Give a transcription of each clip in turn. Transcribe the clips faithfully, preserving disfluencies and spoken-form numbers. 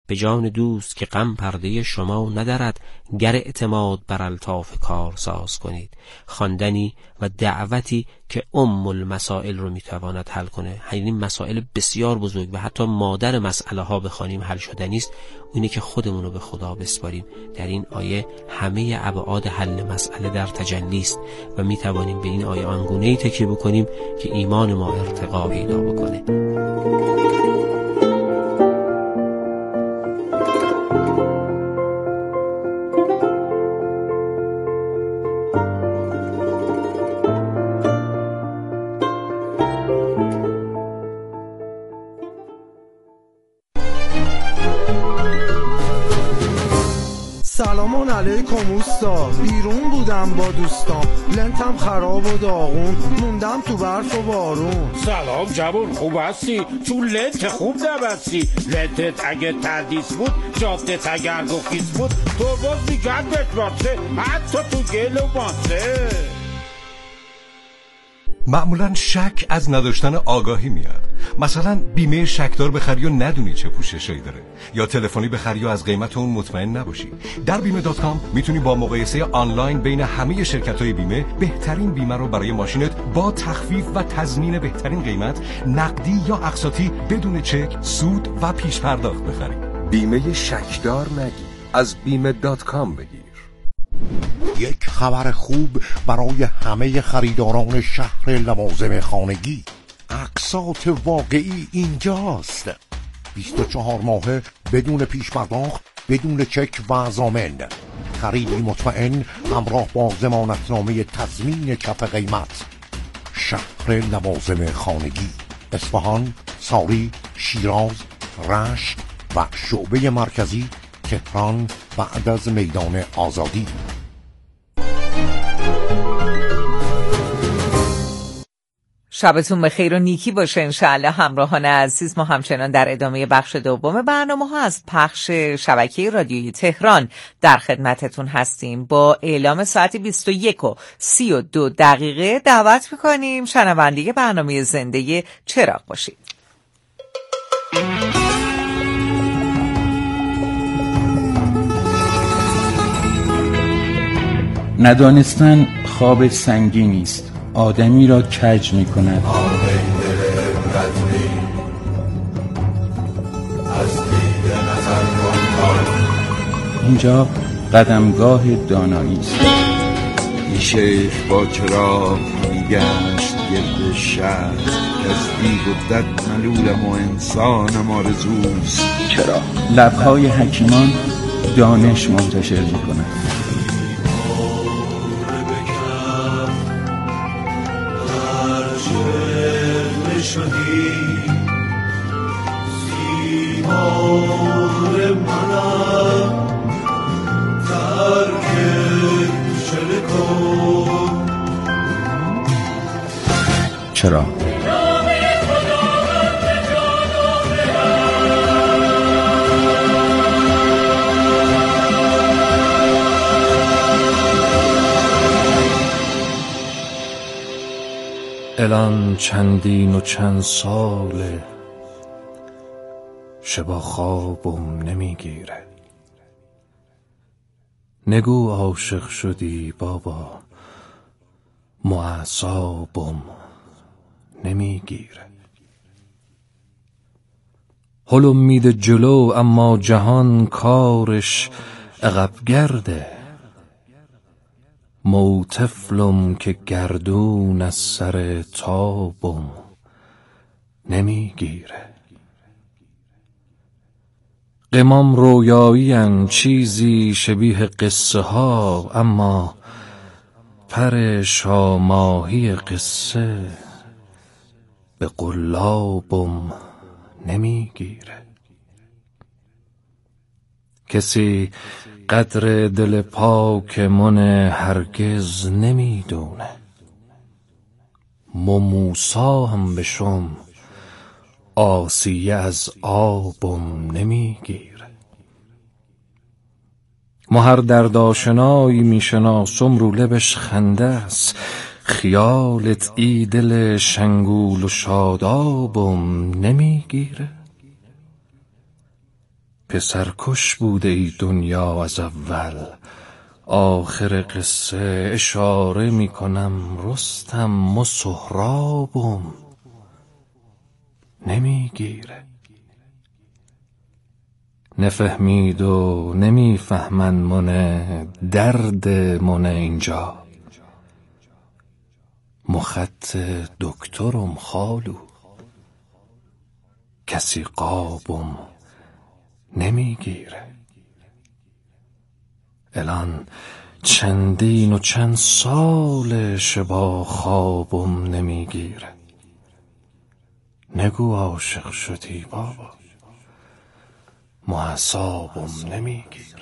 به جان دوست که غم پرده شما ندارد، گر اعتماد بر الطاف کار ساز کنید. خواندنی و دعوتی که ام المسائل رو میتواند حل کنه، یعنی مسائل بسیار بزرگ و حتی مادر مسئله ها بخوانیم حل شدنی است، اینه که خودمون رو به خدا بسپاریم. در این آیه همه ابعاد حل مسئله در تجلی است و میتوانیم به این آیه آنگونه‌ای تکیه بکنیم که ایمان ما ارتقا پیدا بکنه. سلام علیکم اوستا، بیرون بودم با دوستام، لنتم خراب و داغون، موندم تو برف و بارون. سلام جوون، خوب هستی؟ چون لنت خوب نبستی. لنتت اگه تردیس بود، جادت اگر گخیز بود، تو باز میگن بتراته، حتی تو گل و ماسه. معمولا شک از نداشتن آگاهی میاد. مثلا بیمه شکدار بخری و ندونی چه پوششایی داره، یا تلفنی بخری و از قیمت اون مطمئن نباشی. در بیمه دات کام میتونی با مقایسه آنلاین بین همه شرکت‌های بیمه بهترین بیمه رو برای ماشینت با تخفیف و تضمین بهترین قیمت، نقدی یا اقساطی، بدون چک، سود و پیش پرداخت بخری. بیمه شکدار نگیر، از بیمه دات کام بگیر. یک خبر خوب برای همه خریداران شهر لوازم خانگی. اقساط واقعی اینجاست. بیست و چهار ماهه بدون پیش پرداخت، بدون چک و ضامن. خریدی مطمئن همراه با ضمانتنامه تضمین کف قیمت. شهر لوازم خانگی، اصفهان، ساری، شیراز، رشت و شعبه مرکزی تهران بعد از میدان آزادی. شبتون بخیر و نیکی باشه انشاءالله. همراهان عزیز، ما همچنان در ادامه بخش دوم برنامه ها از پخش شبکه رادیویی تهران در خدمتتون هستیم. با اعلام ساعت بیست و یک و سی و دو دقیقه دعوت میکنیم شنونده برنامه زنده چراغ باشید. ندانستن خواب سنگینی است، آدمی را کج می کند. اینجا قدمگاه دانایی است. این شیخ با چراغ میگشت گرد شهر، کسبی بودت ملولم و انسانم آرزوست. چرا؟ لبهای حکیمان دانش منتشر می کند. شدی سیمار منم، ترک شل کن. چرا؟ الان چندین و چند ساله شبا خوابم نمیگیره. نگو عاشق شدی بابا، معصابم نمیگیره. حلم میده جلو اما جهان کارش عقب گرده. موطفلم که گردون از سر تابم نمیگیره. قمام رویایین چیزی شبیه قصه ها، اما پر شاماهی قصه به قلابم نمیگیره. کسی قدر دل پاک من هرگز نمیدونه. موسا هم بشم آسیه از آبم نمیگیره. مهر درد آشنایی میشناسم رو لبش خنده است. خیالت ای دل شنگول و شادابم نمیگیره. پسرکش بوده ای دنیا از اول، آخر قصه اشاره می کنم رستم و سهرابم نمیگیره. نفهمید و نمیفهمن منه درد منه اینجا، مخط دکترم خالو کسی قابم نمیگیره. الان چندین و چند سالش با خوابم نمیگیره. نگو عاشق شدی بابا، معصابم نمیگیره.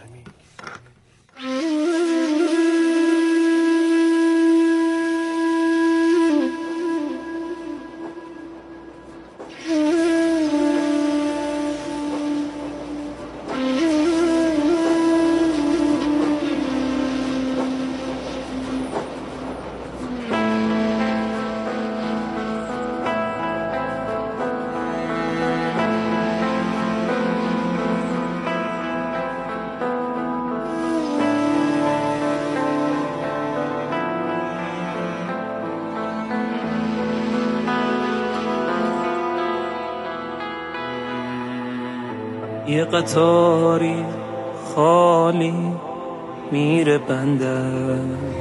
یه قطاری خالی میره بندر،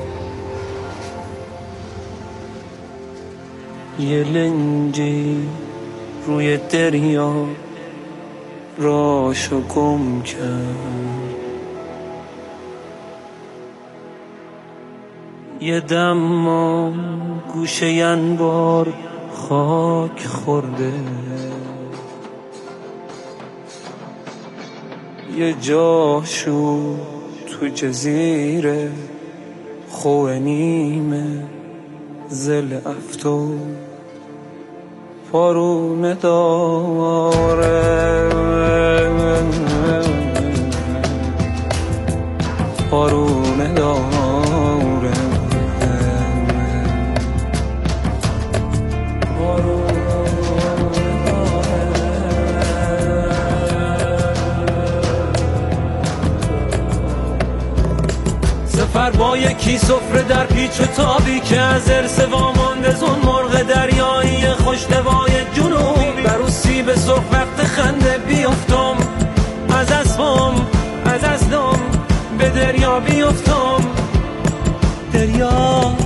یه لنجی روی دریا راشو گم کرد، یه دم گوشه انبار خاک خورده، یه جاشو تو جزیره خوه نیمه زل افتو پارونه داره، پارونه داره. سفر با یکی سفره در پیچ و تابی که از ارث وامانده زون مرغ دریایی خوشتوای جنوبی، برو سیب سرخ وقت خنده بیفتم از اسبم از اسدم به دریا بیفتم. دریا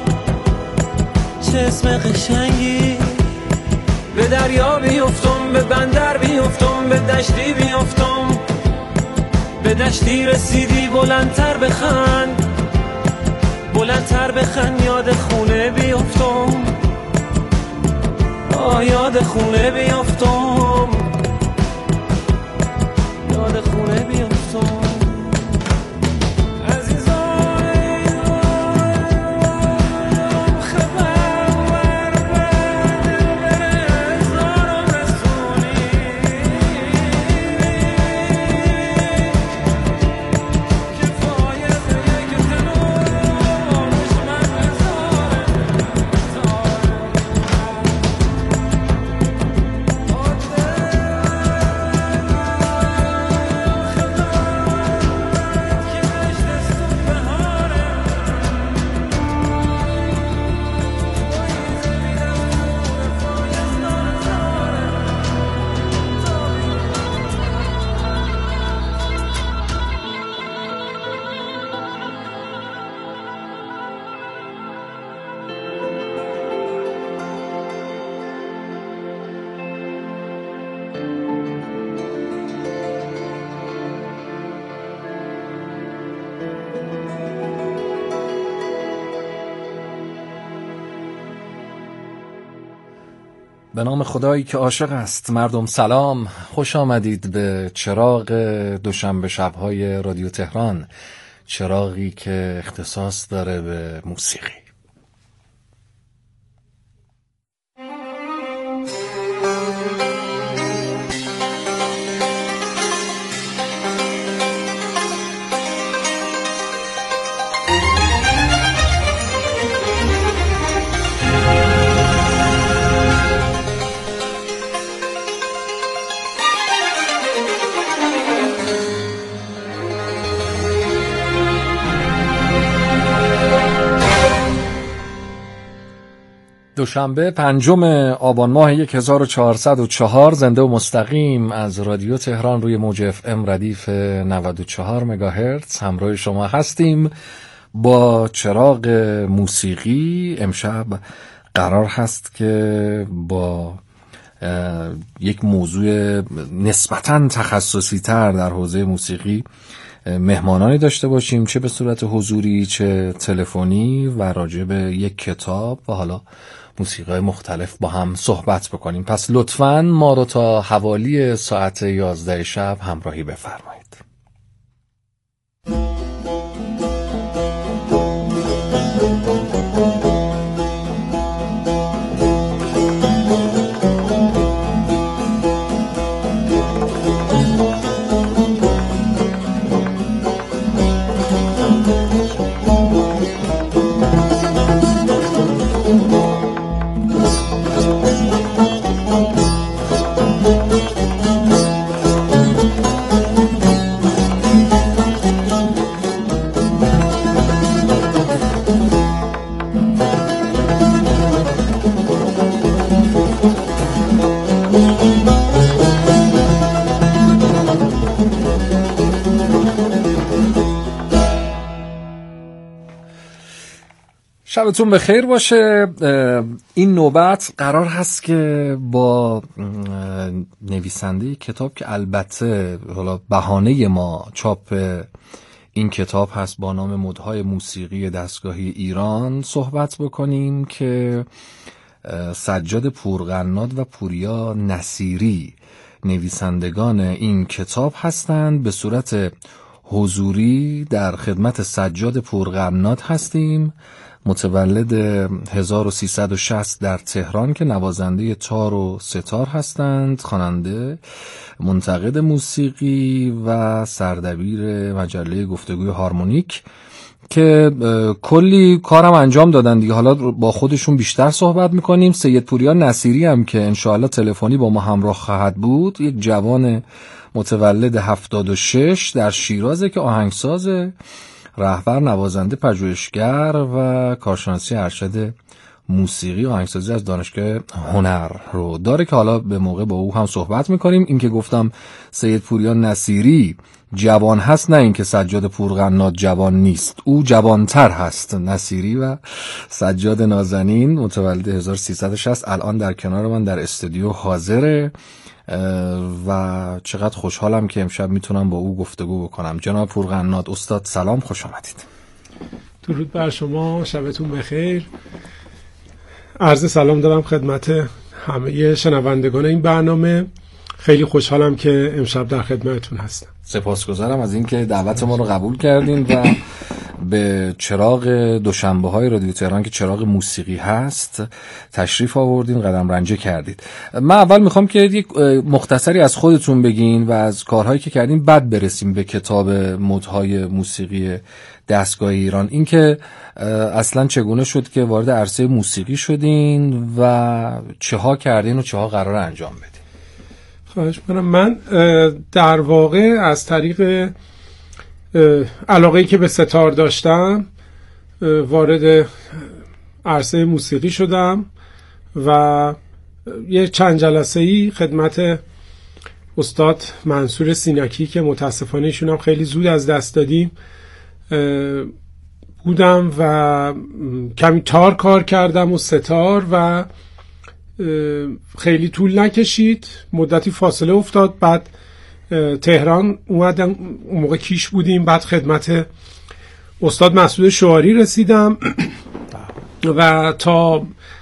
چه اسم قشنگی، به دریا بیفتم به بندر بیفتم به دشتی بیفتم، به دشتی رسیدی بلندتر بخند بلندتر بخند، یاد خونه بیفتم آه یاد خونه بیفتم یاد خونه بیفتم. به نام خدایی که عاشق است. مردم سلام، خوش آمدید به چراغ دوشنبه شب‌های رادیو تهران، چراغی که اختصاص داره به موسیقی. دوشنبه پنجم آبان ماه هزار و چهارصد و چهار زنده و مستقیم از رادیو تهران روی موج اف ام ردیف نود و چهار مگاهرتز همراه شما هستیم با چراغ موسیقی. امشب قرار هست که با یک موضوع نسبتاً تخصصی تر در حوزه موسیقی مهمانانی داشته باشیم، چه به صورت حضوری چه تلفنی، و راجع به یک کتاب و حالا موسیقی مختلف با هم صحبت بکنیم. پس لطفاً ما رو تا حوالی ساعت یازده شب همراهی بفرمایید. شبتون بخیر باشه. این نوبت قرار هست که با نویسنده کتاب که البته حالا بهانه ما چاپ این کتاب هست با نام مدهای موسیقی دستگاهی ایران صحبت بکنیم که سجاد پورقناد و پوریا نصیری نویسندگان این کتاب هستند. به صورت حضوری در خدمت سجاد پورقناد هستیم، متولد هزار و سیصد و شصت در تهران که نوازنده تار و ستار هستند، خواننده، منتقد موسیقی و سردبیر مجله گفتگوی هارمونیک که کلی کارم انجام دادن دیگه. حالا با خودشون بیشتر صحبت میکنیم. سید پوریا نصیری هم که انشاءالله تلفنی با ما همراه خواهد بود، یک جوان متولد هفتاد و شش در شیرازه که آهنگسازه، رهبر، نوازنده، پژوهشگر و کارشناسی ارشد موسیقی و آهنگسازی از دانشگاه هنر رو داره که حالا به موقع با او هم صحبت میکنیم. این که گفتم سید پوریا نصیری جوان هست، نه اینکه سجاد پورقناد جوان نیست، او جوانتر هست. نصیری و سجاد نازنین متولد هزار و سیصد و شصت الان در کنار من در استودیو حاضره و چقدر خوشحالم که امشب میتونم با او گفتگو بکنم. جناب پورقناد استاد سلام، خوش آمدید. درود بر شما، شبتون بخیر. عرض سلام دارم خدمت همه شنوندگان این برنامه. خیلی خوشحالم که امشب در خدمتتون هستم. سپاسگزارم از اینکه دعوت ما رو قبول کردین و به چراغ دوشنبه های رادیو تهران که چراغ موسیقی هست تشریف آوردین، قدم رنجه کردید. من اول میخوام که یک مختصری از خودتون بگین و از کارهایی که کردین، بعد برسیم به کتاب مدهای موسیقی دستگاه ایران. این که اصلا چگونه شد که وارد عرصه موسیقی شدین و چه ها کردین و چه ها قرار انجام بدین؟ خواهش می‌کنم. من در واقع از طریق علاقه‌ای که به ستار داشتم وارد عرصه موسیقی شدم و یه چند جلسه‌ای خدمت استاد منصور سیناکی که متاسفانه ایشون هم خیلی زود از دست دادیم بودم و کمی تار کار کردم و ستار و خیلی طول نکشید، مدتی فاصله افتاد. بعد تهران اومدم، اون موقع کیش بودیم، بعد خدمت استاد مسعود شعاری رسیدم و تا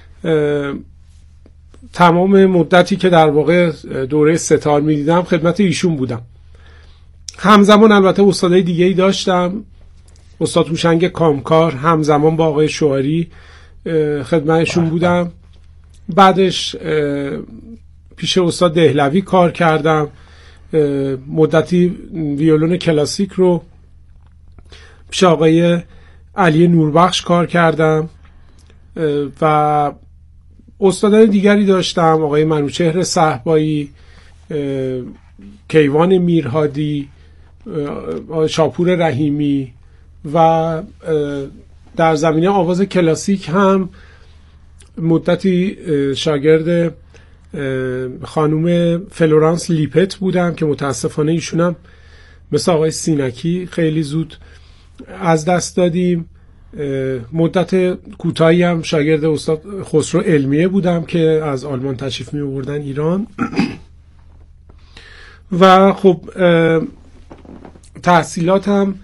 تمام مدتی که در واقع دوره ستار میدیدم خدمت ایشون بودم. همزمان البته استادای دیگه ای داشتم، استاد هوشنگ کامکار، همزمان با آقای شعاری خدمتشون بودم. بعدش پیش استاد دهلوی کار کردم، مدتی ویولون کلاسیک رو پیش آقای علی نوربخش کار کردم و استادان دیگری داشتم، آقای منوچهر صحبایی، کیوان میرهادی، شاپور رحیمی و در زمینه آواز کلاسیک هم مدتی شاگرد خانوم فلورانس لیپت بودم که متاسفانه ایشونم مثل آقای سینکی خیلی زود از دست دادیم. مدت کوتاهی هم شاگرد استاد خسرو علمیه بودم که از آلمان تشریف می آوردن ایران و خب تحصیلاتم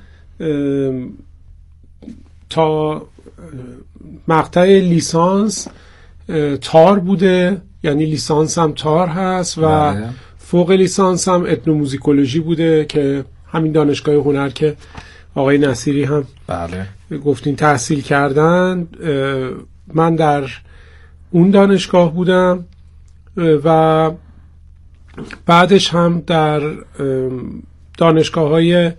تا مقطع لیسانس تار بوده، یعنی لیسانس هم تار هست و بله. فوق لیسانس هم etnomusicology بوده که همین دانشگاه هنر که آقای نصیری هم بله گفتین تحصیل کردن، من در اون دانشگاه بودم و بعدش هم در دانشگاه های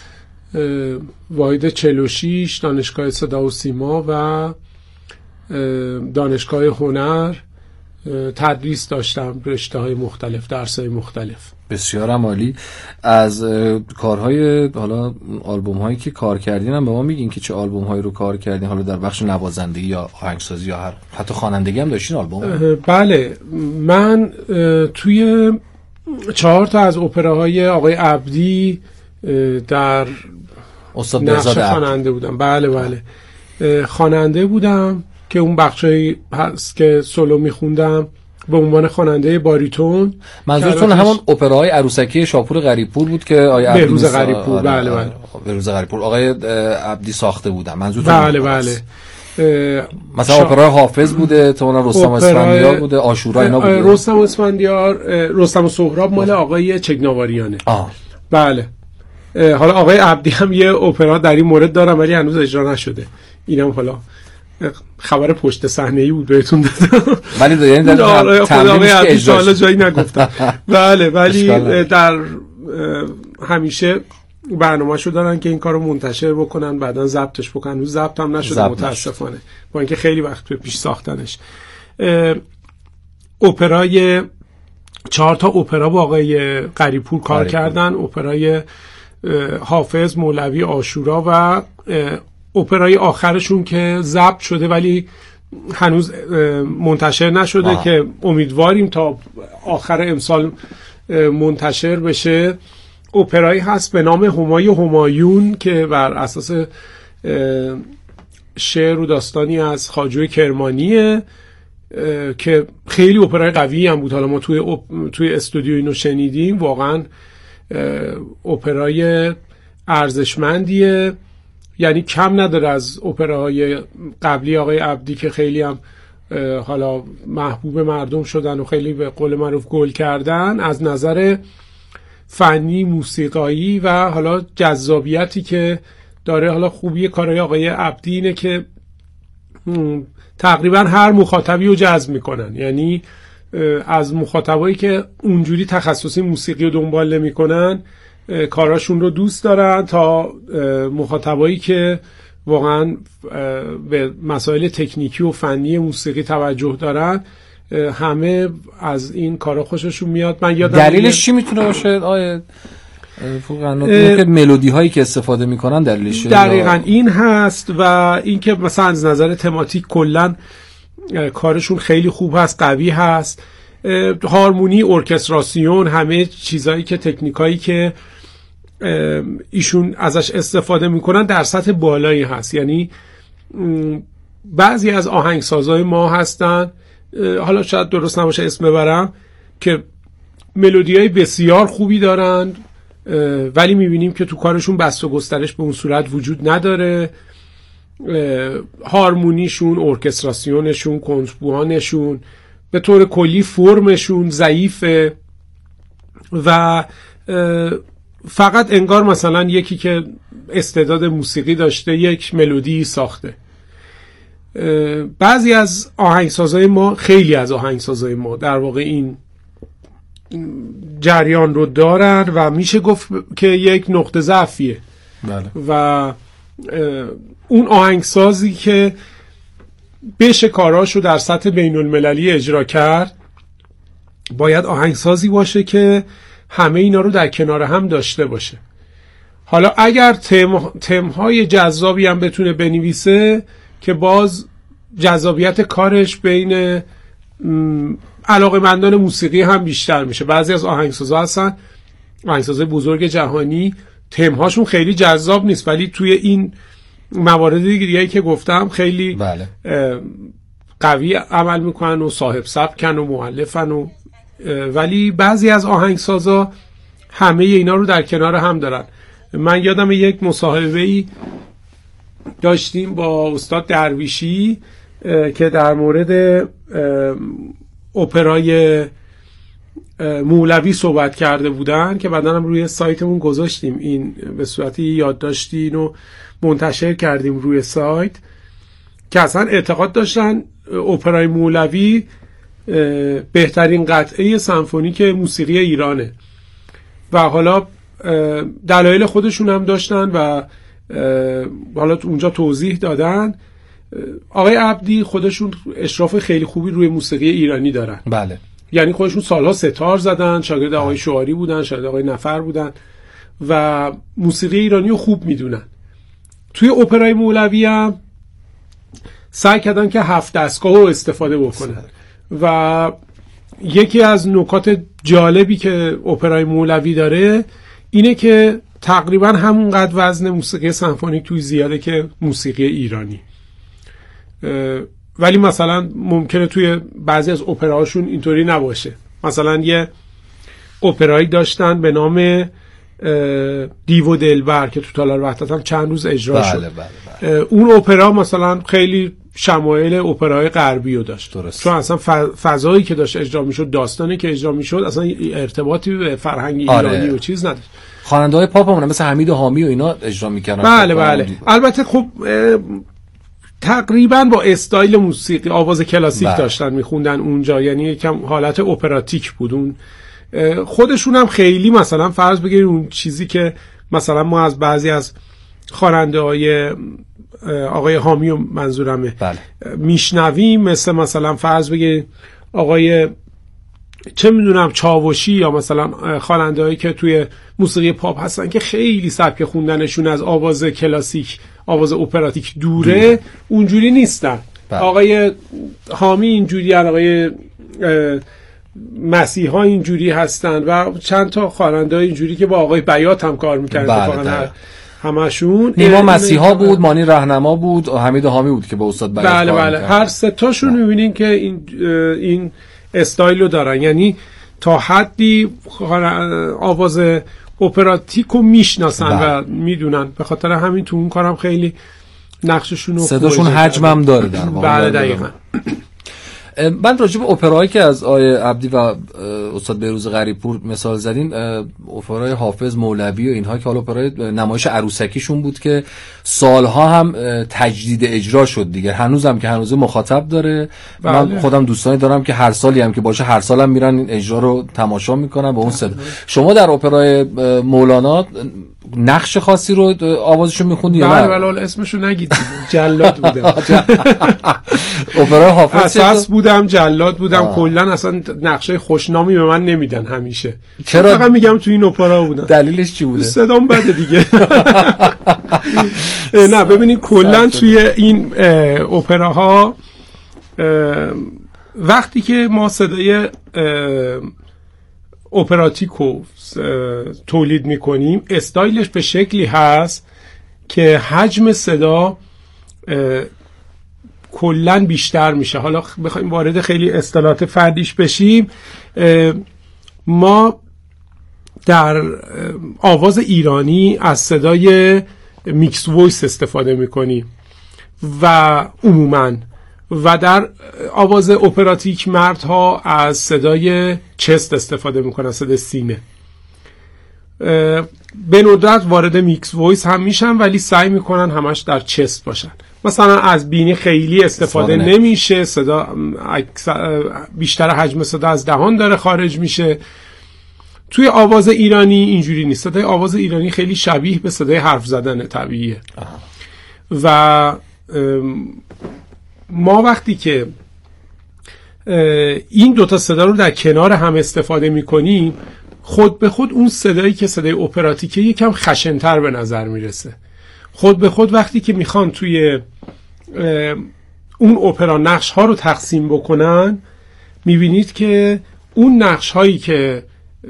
واحد چهل و شش، دانشگاه صدا و سیما و دانشگاه هنر تدریس داشتم، رشته‌های مختلف، درس‌های مختلف. بسیار عالی. از کارهای حالا آلبوم هایی که کار کردین هم به ما میگین که چه آلبوم هایی رو کار کردین، حالا در بخش نوازندگی یا آهنگسازی یا هر حتی خوانندگی هم داشتین آلبوم؟ بله، من توی چهار تا از اپراهای آقای عبدی در استاد نقش خواننده بودم. بله بله خواننده بودم که اون بخشی هست که سولو میخوندم به عنوان خواننده باریتون. منظورتون همون اپراهای عروسکی شاپور غریبپور بود که آقای عبدی بهروز غریبپور؟ بله بله بهروز غریبپور آقای عبدی ساخته بودن. منظورتون بله بله مثلا شا... اپرای حافظ بوده، تو رستم اسفندیار بوده، عاشورا اینا بوده. رستم اسفندیار، رستم و سهراب مال آقای چگناواریانه. آه. بله. حالا آقای عبدی هم یه اپرا در این مورد دارم ولی هنوز اجرا نشده. اینم حالا خبر پشت صحنه‌ای بود بهتون دادم. ولی یعنی در تمرینش که اجرا حالا جایی نگفتم. بله ولی در همیشه برنامه‌شو دارن که این کارو منتشر بکنن، بعداً ضبطش بکنن. هنوز ضبط هم نشده متاسفانه، با اینکه خیلی وقت به پیش ساختنش. اپرای چهار تا اپرا با آقای غریبپور کار کردن، اپرای حافظ، مولوی، عاشورا و اپرای آخرشون که ضبط شده ولی هنوز منتشر نشده آه. که امیدواریم تا آخر امسال منتشر بشه. اپرایی هست به نام همای همایون که بر اساس شعر و داستانی از خواجو کرمانیه که خیلی اپرای قوی هم بود. حالا ما توی اپ... توی استودیو اینو شنیدیم، واقعا اپرای ارزشمندیه، یعنی کم نداره از اپراهای قبلی آقای عبدی که خیلی هم حالا محبوب مردم شدن و خیلی به قول معروف گل کردن. از نظر فنی، موسیقایی و حالا جذابیتی که داره، حالا خوبی کارهای آقای عبدی اینه که تقریبا هر مخاطبی رو جذب میکنن، یعنی از مخاطبایی که اونجوری تخصصی موسیقی رو دنبال نمیکنن کاراشون رو دوست دارن تا مخاطبایی که واقعا به مسائل تکنیکی و فنی موسیقی توجه دارن، همه از این کارا خوششون میاد. من یادم دلیلش چی میتونه باشه آیه فوقاً ملودی هایی که استفاده میکنن دلیلش دقیقاً این هست و اینکه مثلا از نظر تماتیک کلا کارشون خیلی خوب هست، قوی هست. هارمونی، ارکستراسیون، همه چیزایی که تکنیکایی که ایشون ازش استفاده میکنن در سطح بالایی هست. یعنی بعضی از آهنگسازای ما هستن، حالا شاید درست نباشه اسم ببرم، که ملودیای بسیار خوبی دارن ولی میبینیم که تو کارشون بست و گسترش به اون صورت وجود نداره. هارمونیشون، ارکستراسیونشون، کنتربوهانشون، به طور کلی فرمشون ضعیفه و فقط انگار مثلا یکی که استعداد موسیقی داشته یک ملودی ساخته. بعضی از آهنگسازای ما، خیلی از آهنگسازای ما در واقع این جریان رو دارن و میشه گفت که یک نقطه ضعفیه. بله. و اون آهنگسازی که بشه کاراشو در سطح بین المللی اجرا کرد باید آهنگسازی باشه که همه اینا رو در کنار هم داشته باشه. حالا اگر تم تمهای جذابی هم بتونه بنویسه که باز جذابیت کارش بین علاقه‌مندان موسیقی هم بیشتر میشه. بعضی از آهنگسازا هستن، آهنگسازای بزرگ جهانی، تم‌هاشون خیلی جذاب نیست ولی توی این موارد دیگه‌ای که گفتم خیلی بله. قوی عمل میکنن و صاحب سبکن و مؤلفن و ولی بعضی از آهنگسازا همه اینا رو در کنار هم دارن. من یادم یک مصاحبه‌ای داشتیم با استاد درویشی که در مورد اپرای مولوی صحبت کرده بودن که بعداً هم روی سایتمون گذاشتیم، این به صورتی یادداشتی اینو منتشر کردیم روی سایت، که اصلا اعتقاد داشتن اپرای مولوی بهترین قطعه سمفونیک موسیقی ایرانه و حالا دلایل خودشون هم داشتن و حالا اونجا توضیح دادن. آقای عبدی خودشون اشراف خیلی خوبی روی موسیقی ایرانی دارن. بله. یعنی خودشون سالها ستار زدن، شاگرد آقای شعاری بودن، شاگرد آقای نفر بودن و موسیقی ایرانی رو خوب میدونن. توی اپرای مولوی هم سعی کردن که هفت دستگاه رو استفاده بکنن و یکی از نکات جالبی که اپرای مولوی داره اینه که تقریبا همونقدر وزن موسیقی سمفونیک توی زیاده که موسیقی ایرانی، ولی مثلا ممکنه توی بعضی از اپراهاشون اینطوری نباشه. مثلا یه اپرایی داشتن به نام دیو و دلبر که تو تالار وحدت هم چند روز اجرا بله شد. بله بله. اون اپرا مثلا خیلی شمایل اپرای غربی رو داشت. درست. چون اصلا فضایی که داشت اجرا میشد، داستانی که اجرا میشد اصلا ارتباطی به فرهنگ ایرانی آره. و چیز نداشت. خواننده های پاپ همون مثل حمید حامی و اینا اجرا میکردن. بله بله. البته خب تقریبا با استایل موسیقی آواز کلاسیک بله. داشتن میخوندن اونجا، یعنی یکم حالت اپراتیک بود. اون خودشون هم خیلی مثلا فرض بگیرید اون چیزی که مثلا ما از بعضی از خواننده های آقای حامی و منظورمه بله. میشنویم، مثل مثلا فرض بگیرید آقای چه میدونم چاوشی یا مثلا خواننده هایی که توی موسیقی پاپ هستن که خیلی سبک خوندنشون از آواز کلاسیک، آواز اپراتیک دوره دو. اونجوری نیستن. بله. آقای حامی اینجوری، آقای مسیحا اینجوری هستن و چند تا خواننده اینجوری که با آقای بیات هم کار میکردن. بله همشون نیما مسیحا بود، مانی رهنما بود، حمید حامی بود که با استاد بیات بله بله میکرد. هر سه تاشون میبینین که این این استایل رو دارن، یعنی تا حدی آواز اپراتیک رو میشناسن و میدونن، به خاطر همین تو اون کارم خیلی نقششون رو صداشون حجم هم داره در واقع. بله دقیقاً. من راجع به اپرایی که از آقای عبدی و استاد بهروز غریبپور مثال زدین، اپرای حافظ، مولوی و اینها که حالا اپرای نمایش عروسکیشون بود که سالها هم تجدید اجرا شد دیگه، هنوزم که هنوز مخاطب داره. بله. من خودم دوستانی دارم که هر سالی هم که باشه هر سالم میرن این اجرا رو تماشا میکنن با اون صدا. شما در اپرای مولانا نقش خاصی رو آوازشو میخوندی یا نه؟ بله بله اسمشو نگید. جلاد بودم. اپرای حافظ اساس بودم، جلاد بودم، کلا اصلا نقشه خوشنامی به من نمیدن همیشه. چرا؟ فقط میگم تو این اپرا بودم. دلیلش چی بوده؟ صدام بده دیگه. نه ببینید کلا توی این اپراها وقتی که ما صدای اپراتیکو تولید میکنیم، استایلش به شکلی هست که حجم صدا کلن بیشتر میشه. حالا بخوایم وارد خیلی اصطلاحات فردیش بشیم، ما در آواز ایرانی از صدای میکس وایس استفاده میکنیم و عموماً و در آواز اپراتیک مردها از صدای چست استفاده میکنن، صدای سینه. به ندرت وارد میکس وایس هم میشن ولی سعی میکنن همش در چست باشن. مثلا از بینی خیلی استفاده نمیشه، صدا بیشتر حجم صدا از دهان داره خارج میشه. توی آواز ایرانی اینجوری نیست. صدای آواز ایرانی خیلی شبیه به صدای حرف زدن طبیعیه. و ما وقتی که این دوتا صدا رو در کنار هم استفاده میکنیم، خود به خود اون صدایی که صدای اپراتیکه یکم خشن‌تر به نظر میرسه. خود به خود وقتی که میخوان توی اون اپرا نقش ها رو تقسیم بکنن، میبینید که اون نقش هایی که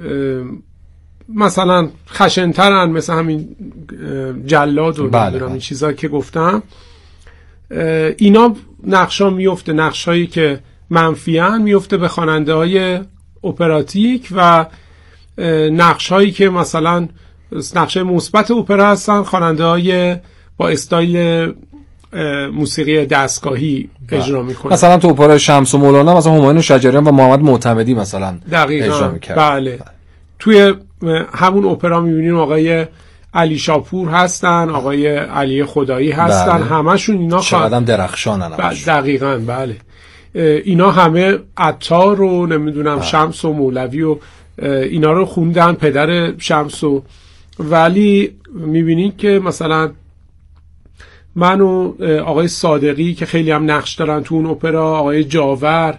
مثلا خشنترن، مثل همین جلاد و بله نمیدونم این چیزا که گفتم، اینا نقش ها میفته، نقش هایی که منفیان میفته به خواننده های اپراتیک، و نقش هایی که مثلا نقش مثبت اپرا هستن خواننده های با استایل موسیقی دستگاهی اجرا میکنه. مثلا تو اپرای شمس و مولانا مثلا همایون شجریان و محمد معتمدی مثلا اجرا میکرد. بله. توی همون اپرا میبینیم آقای علی شاپور هستن، آقای علی خدایی هستن، بله. همشون اینا چقدر هم درخشانن. دقیقاً بله. اینا همه عطار رو نمیدونم بله. شمس و مولوی و اینا رو خوندن، پدر شمس و، ولی میبینید که مثلا من و آقای صادقی که خیلی هم نقش دارن تو اون اپرا، آقای جاور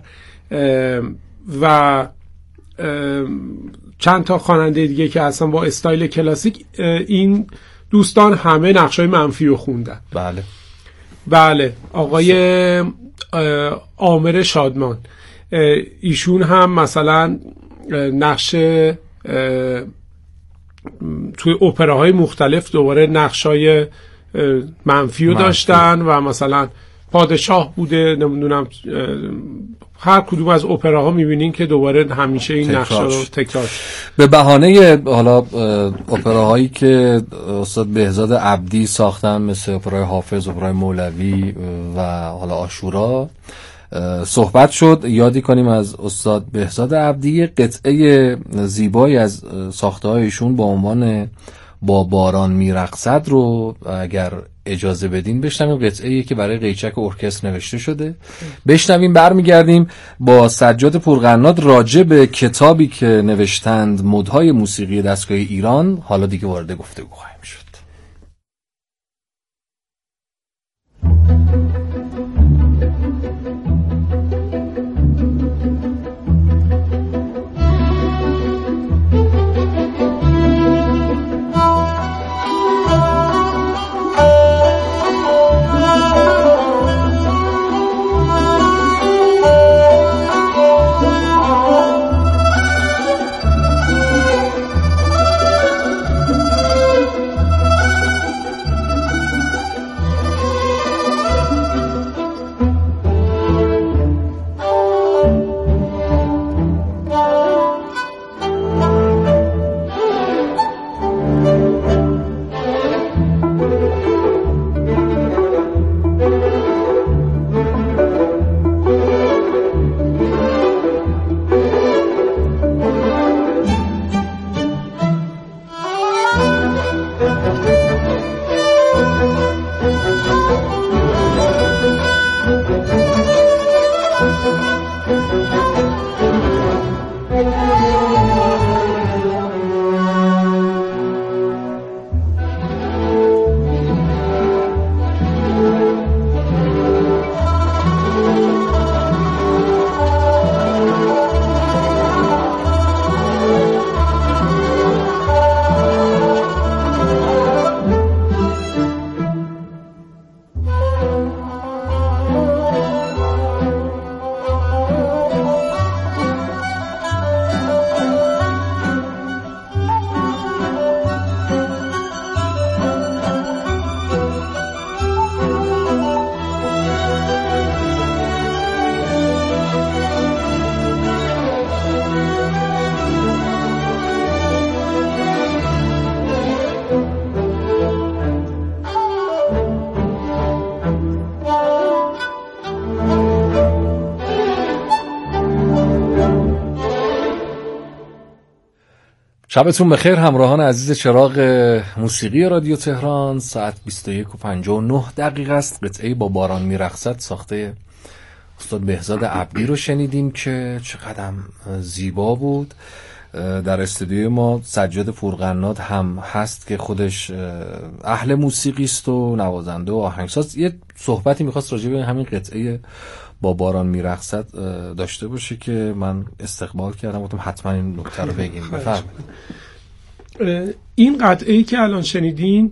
و چند تا خواننده دیگه که اصلا با استایل کلاسیک، این دوستان همه نقشای منفی رو خوندن. بله بله. آقای عامر شادمان، ایشون هم مثلا نقش توی اپراهای مختلف دوباره نقشای منفی رو داشتن و مثلا پادشاه بوده، نمیدونم هر کدوم از اپراها میبینین که دوباره همیشه این نقشا رو تکرار. به بهانه حالا اپراهایی که استاد بهزاد عبدی ساختن مثل اپرای حافظ، اپرای مولوی و حالا عاشورا صحبت شد، یادی کنیم از استاد بهزاد عبدی قطعه زیبایی از ساخته‌های ایشون با عنوان با باران میرقصد رو اگر اجازه بدین بشنویم. قطعه‌ای که برای قیچک ارکستر نوشته شده، بشنویم. برمیگردیم با سجاد پورقناد راجع به کتابی که نوشتند، مدهای موسیقی دستگاه ایران، حالا دیگه وارد گفتگو خواهیم شد. شبتون بخیر همراهان عزیز چراغ موسیقی رادیو تهران. ساعت بیست و یک و پنجاه و نه دقیقه است. قطعه با باران میرقصد ساخته استاد بهزاد عبدی رو شنیدیم که چقدر زیبا بود. در استودیوی ما سجاد پورقناد هم هست که خودش اهل موسیقی است و نوازنده و آهنگساز. یه صحبتی میخواست راجع به همین قطعه با باران میرقصد داشته باشه که من استقبال کردم، گفتم حتما این نکته رو بگیم. بفرمایید. این قطعه‌ای که الان شنیدین